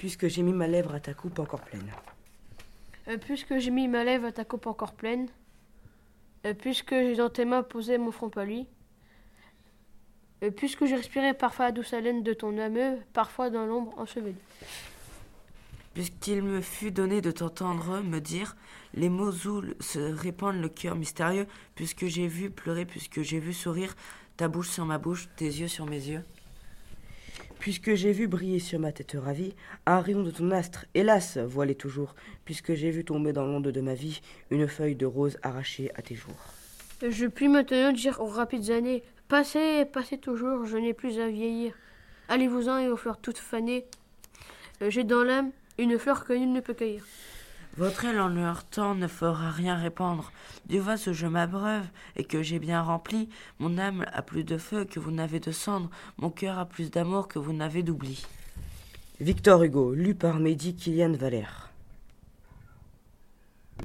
puisque j'ai mis ma lèvre à ta coupe encore pleine. Puisque j'ai mis ma lèvre à ta coupe encore pleine, puisque j'ai dans tes mains posé mon front pâli, puisque j'ai respiré parfois la douce haleine de ton âme, parfois dans l'ombre ensevelie. Puisqu'il me fut donné de t'entendre me dire les mots où se répandent le cœur mystérieux, puisque j'ai vu pleurer, puisque j'ai vu sourire, ta bouche sur ma bouche, tes yeux sur mes yeux. Puisque j'ai vu briller sur ma tête ravie un rayon de ton astre, hélas, voilé toujours, puisque j'ai vu tomber dans l'onde de ma vie une feuille de rose arrachée à tes jours. Je puis maintenant dire aux rapides années, passez, passez toujours, je n'ai plus à vieillir. Allez-vous-en et aux fleurs toutes fanées, j'ai dans l'âme une fleur que nul ne peut cueillir. Votre aile en leur temps ne fera rien répandre. Du vase où je m'abreuve et que j'ai bien rempli, mon âme a plus de feu que vous n'avez de cendre, mon cœur a plus d'amour que vous n'avez d'oubli. Victor Hugo, lu par Mehdi Kylian Valère.